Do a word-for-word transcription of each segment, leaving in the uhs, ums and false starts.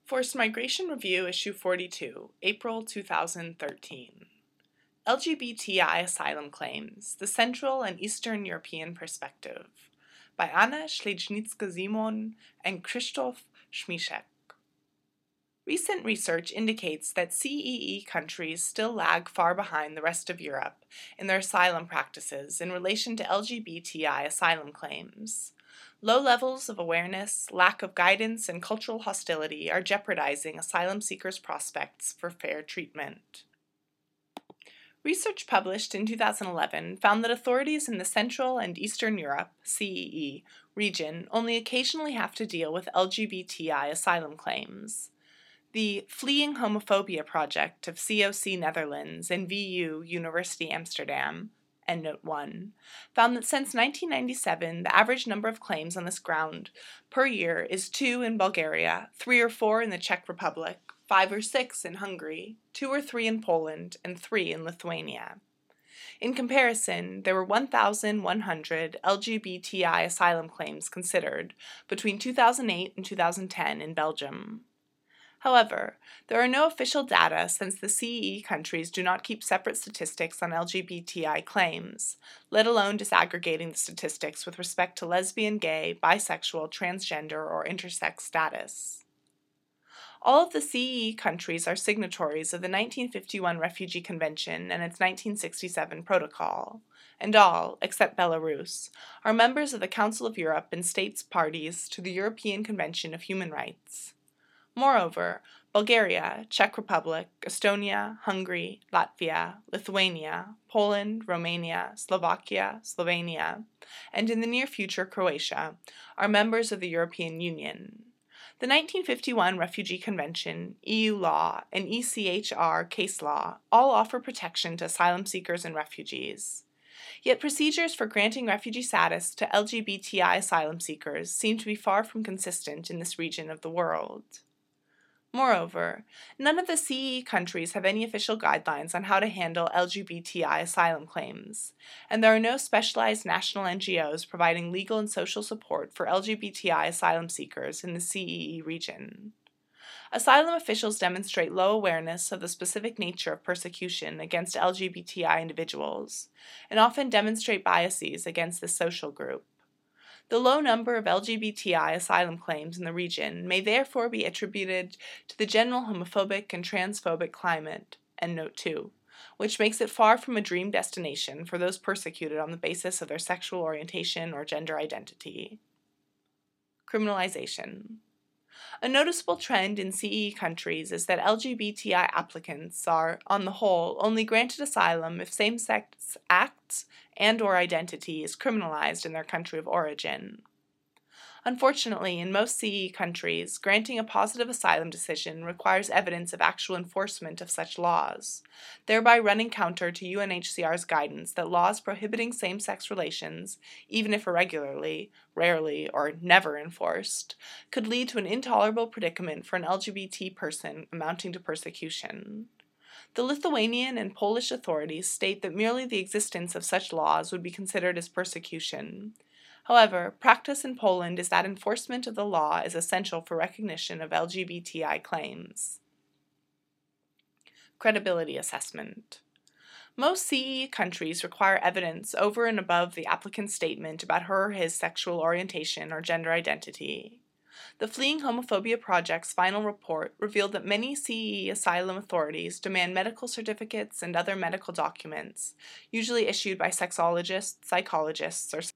Forced Migration Review, Issue forty-two, April two thousand thirteen. L G B T I Asylum Claims, The Central and Eastern European Perspective, by Anna Schlednicka-Simon and Krzysztof Śmiszek. Recent research indicates that C E E countries still lag far behind the rest of Europe in their asylum practices in relation to L G B T I asylum claims. Low levels of awareness, lack of guidance, and cultural hostility are jeopardizing asylum seekers' prospects for fair treatment. Research published in two thousand eleven found that authorities in the Central and Eastern Europe (C E E) region only occasionally have to deal with L G B T I asylum claims. The Fleeing Homophobia project of C O C Netherlands and V U University Amsterdam, EndNote one, found that since nineteen ninety-seven, the average number of claims on this ground per year is two in Bulgaria, three or four in the Czech Republic, five or six in Hungary, two or three in Poland, and three in Lithuania. In comparison, there were one thousand one hundred L G B T I asylum claims considered between two thousand eight and two thousand ten in Belgium. However, there are no official data since the C E E countries do not keep separate statistics on L G B T I claims, let alone disaggregating the statistics with respect to lesbian, gay, bisexual, transgender, or intersex status. All of the C E E countries are signatories of the nineteen fifty-one Refugee Convention and its nineteen sixty-seven Protocol, and all, except Belarus, are members of the Council of Europe and states parties to the European Convention of Human Rights. Moreover, Bulgaria, Czech Republic, Estonia, Hungary, Latvia, Lithuania, Poland, Romania, Slovakia, Slovenia, and in the near future Croatia, are members of the European Union. The nineteen fifty-one Refugee Convention, E U law, and E C H R case law all offer protection to asylum seekers and refugees. Yet procedures for granting refugee status to L G B T I asylum seekers seem to be far from consistent in this region of the world. Moreover, none of the C E E countries have any official guidelines on how to handle L G B T I asylum claims, and there are no specialized national N G Os providing legal and social support for L G B T I asylum seekers in the C E E region. Asylum officials demonstrate low awareness of the specific nature of persecution against L G B T I individuals, and often demonstrate biases against this social group. The low number of L G B T I asylum claims in the region may therefore be attributed to the general homophobic and transphobic climate, EndNote two, which makes it far from a dream destination for those persecuted on the basis of their sexual orientation or gender identity. Criminalization. A noticeable trend in C E E countries is that L G B T I applicants are, on the whole, only granted asylum if same-sex acts and or identity is criminalized in their country of origin. Unfortunately, in most C E E countries, granting a positive asylum decision requires evidence of actual enforcement of such laws, thereby running counter to U N H C R's guidance that laws prohibiting same-sex relations, even if irregularly, rarely, or never enforced, could lead to an intolerable predicament for an L G B T person amounting to persecution. The Lithuanian and Polish authorities state that merely the existence of such laws would be considered as persecution. However, practice in Poland is that enforcement of the law is essential for recognition of L G B T I claims. Credibility assessment. Most C E E countries require evidence over and above the applicant's statement about her or his sexual orientation or gender identity. The Fleeing Homophobia Project's final report revealed that many C E E asylum authorities demand medical certificates and other medical documents, usually issued by sexologists, psychologists, or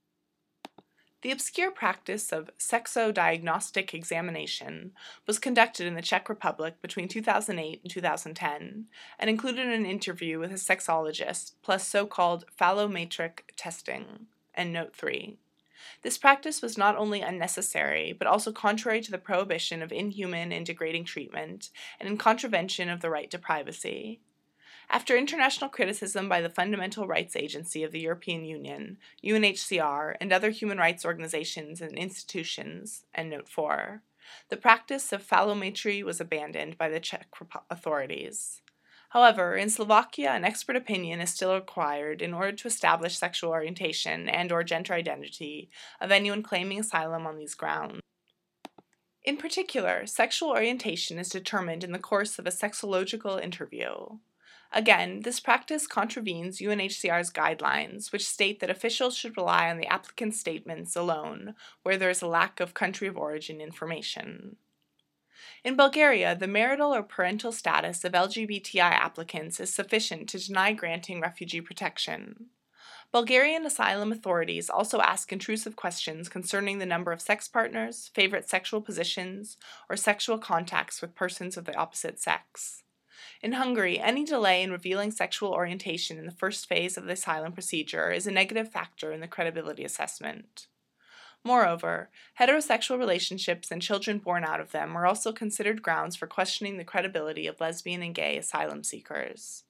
The obscure practice of sexodiagnostic examination was conducted in the Czech Republic between two thousand eight and two thousand ten, and included an interview with a sexologist, plus so-called phallometric testing, EndNote three. This practice was not only unnecessary, but also contrary to the prohibition of inhuman and degrading treatment, and in contravention of the right to privacy. After international criticism by the Fundamental Rights Agency of the European Union, U N H C R, and other human rights organizations and institutions, EndNote four, the practice of phallometry was abandoned by the Czech authorities. However, in Slovakia, an expert opinion is still required in order to establish sexual orientation and or gender identity of anyone claiming asylum on these grounds. In particular, sexual orientation is determined in the course of a sexological interview. Again, this practice contravenes U N H C R's guidelines, which state that officials should rely on the applicant's statements alone where there is a lack of country of origin information. In Bulgaria, the marital or parental status of L G B T I applicants is sufficient to deny granting refugee protection. Bulgarian asylum authorities also ask intrusive questions concerning the number of sex partners, favorite sexual positions, or sexual contacts with persons of the opposite sex. In Hungary, any delay in revealing sexual orientation in the first phase of the asylum procedure is a negative factor in the credibility assessment. Moreover, heterosexual relationships and children born out of them are also considered grounds for questioning the credibility of lesbian and gay asylum seekers.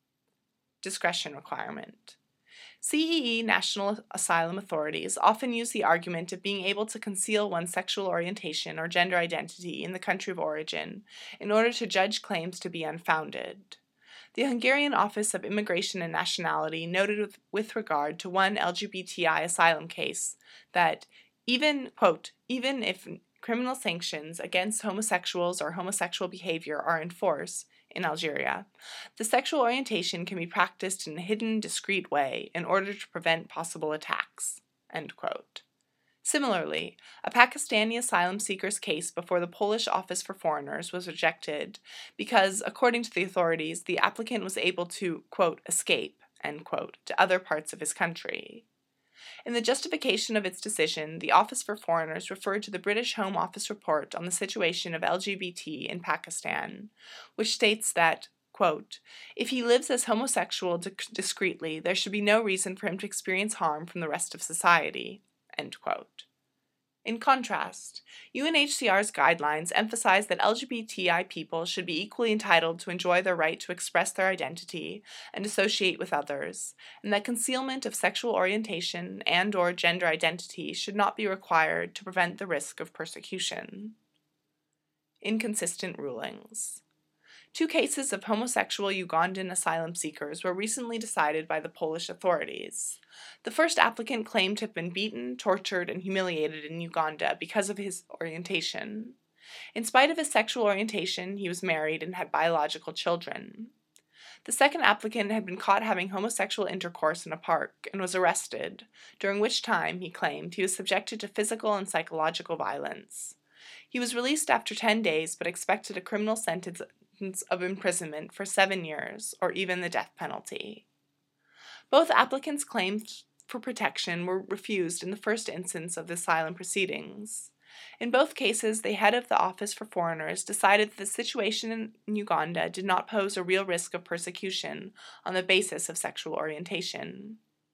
Discretion requirement. C E E national asylum authorities often use the argument of being able to conceal one's sexual orientation or gender identity in the country of origin in order to judge claims to be unfounded. The Hungarian Office of Immigration and Nationality noted with, with regard to one L G B T I asylum case that even, quote, even if criminal sanctions against homosexuals or homosexual behavior are in force in Algeria, the sexual orientation can be practiced in a hidden, discreet way in order to prevent possible attacks, end quote. Similarly, a Pakistani asylum seeker's case before the Polish Office for Foreigners was rejected because, according to the authorities, the applicant was able to, quote, escape, end quote, to other parts of his country. In the justification of its decision, the Office for Foreigners referred to the British Home Office report on the situation of L G B T in Pakistan, which states that, quote, if he lives as homosexual discreetly, there should be no reason for him to experience harm from the rest of society, end quote. In contrast, U N H C R's guidelines emphasize that L G B T I people should be equally entitled to enjoy their right to express their identity and associate with others, and that concealment of sexual orientation and or gender identity should not be required to prevent the risk of persecution. Inconsistent rulings. Two cases of homosexual Ugandan asylum seekers were recently decided by the Polish authorities. The first applicant claimed to have been beaten, tortured, and humiliated in Uganda because of his orientation. In spite of his sexual orientation, he was married and had biological children. The second applicant had been caught having homosexual intercourse in a park and was arrested, during which time, he claimed, he was subjected to physical and psychological violence. He was released after ten days but expected a criminal sentence of imprisonment for seven years, or even the death penalty. Both applicants' claims for protection were refused in the first instance of the asylum proceedings. In both cases, the head of the Office for Foreigners decided that the situation in Uganda did not pose a real risk of persecution on the basis of sexual orientation.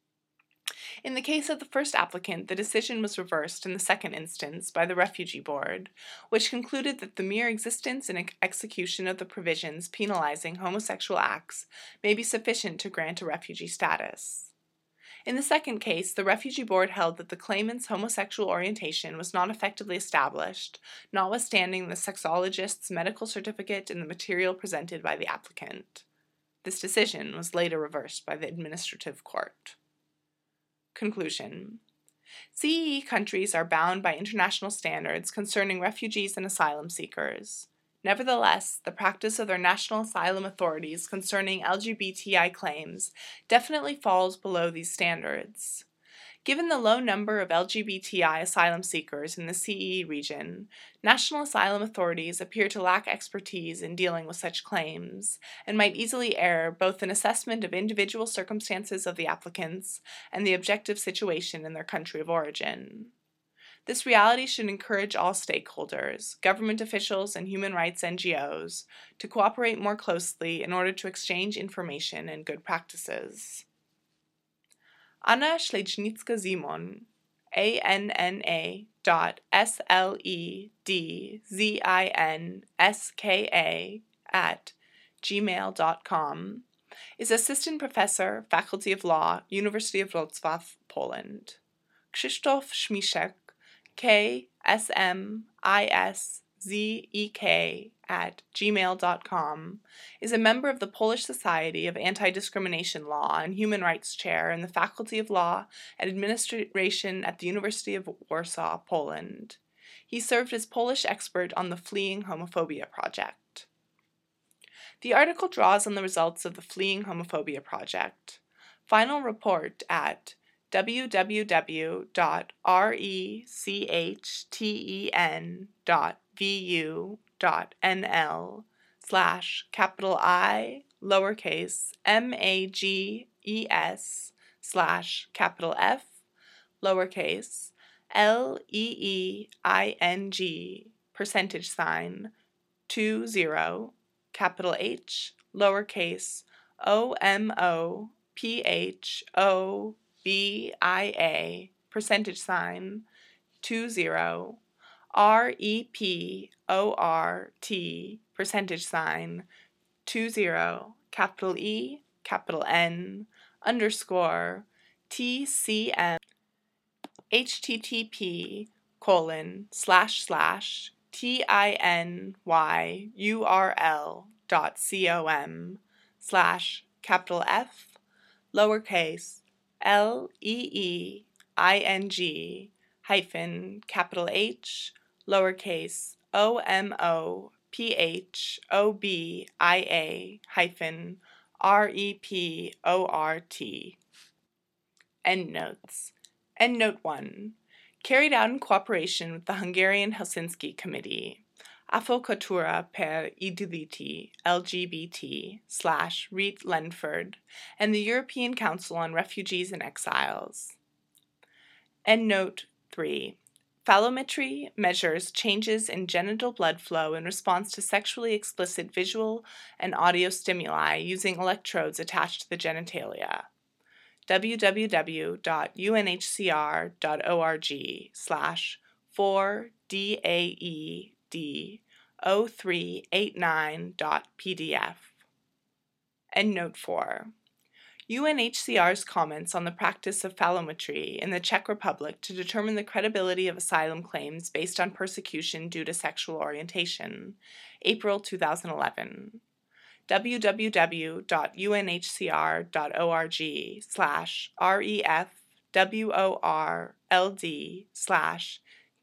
In the case of the first applicant, the decision was reversed in the second instance by the Refugee Board, which concluded that the mere existence and execution of the provisions penalizing homosexual acts may be sufficient to grant a refugee status. In the second case, the Refugee Board held that the claimant's homosexual orientation was not effectively established, notwithstanding the sexologist's medical certificate and the material presented by the applicant. This decision was later reversed by the Administrative Court. Conclusion. C E E countries are bound by international standards concerning refugees and asylum seekers. Nevertheless, the practice of their national asylum authorities concerning L G B T I claims definitely falls below these standards. Given the low number of L G B T I asylum seekers in the C E E region, national asylum authorities appear to lack expertise in dealing with such claims, and might easily err both in assessment of individual circumstances of the applicants and the objective situation in their country of origin. This reality should encourage all stakeholders, government officials and human rights N G Os, to cooperate more closely in order to exchange information and good practices. Anna Śledznicka-Zimon, A N N A dot S L E D Z I N S K A at gmail dot com, is Assistant Professor, Faculty of Law, University of Wrocław, Poland. Krzysztof Śmiszek, K S M I S Z E K at gmail dot com, is a member of the Polish Society of Anti-Discrimination Law and Human Rights Chair in the Faculty of Law and Administration at the University of Warsaw, Poland. He served as Polish expert on the Fleeing Homophobia Project. The article draws on the results of the Fleeing Homophobia Project. Final report at w w w dot recchten dot v u dot n l slash capital I lowercase m a g e s slash capital F lowercase l e e i n g percentage sign two zero capital H lowercase o m o p h o b i a percentage sign two zero r e p o r t percentage sign two zero capital E capital N underscore T C M http colon slash slash tinyurl dot com slash capital F lowercase l e e i n g hyphen capital H lowercase o m o p h o b i a hyphen r e p o r t. Endnotes. Endnote one. Carried out in cooperation with the Hungarian Helsinki Committee, Avocatura per i diritti L G B T slash Reet Lenford, and the European Council on Refugees and Exiles. Endnote three. Phallometry measures changes in genital blood flow in response to sexually explicit visual and audio stimuli using electrodes attached to the genitalia. w w w dot u n h c r dot org slash four D A E D zero three eight nine dot p d f. Endnote four. U N H C R's comments on the practice of phallometry in the Czech Republic to determine the credibility of asylum claims based on persecution due to sexual orientation, April two thousand eleven. w w w dot u n h c r dot org slash refworld slash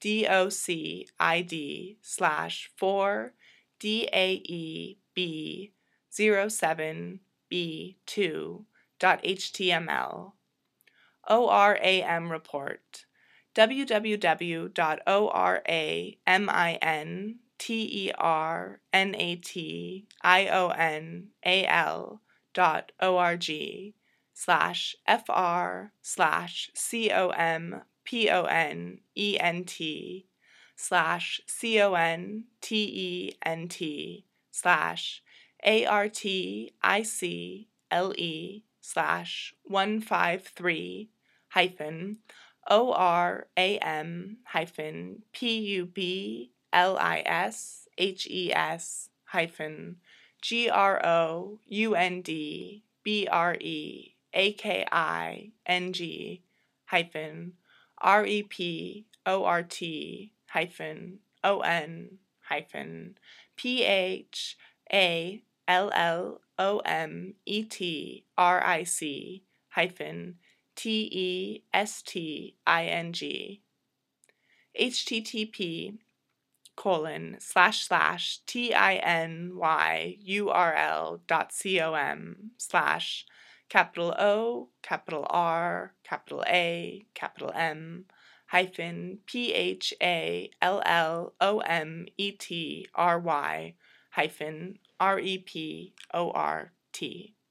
docid slash four D A E B zero seven B two dot h t m l. O R A M report. w w w dot oraminternational dot org slash fr slash component slash content slash article slash one five three hyphen O R A M hyphen P U B L I S H E S hyphen G R O U N D B R E A K I N G hyphen R E P O R T hyphen O N hyphen P H A L L O M E T R I C hyphen T E S T I N G. http colon slash slash tinyurl dot com slash capital O capital R capital A capital M hyphen P H A L L O M E T R Y hyphen R E P O R T.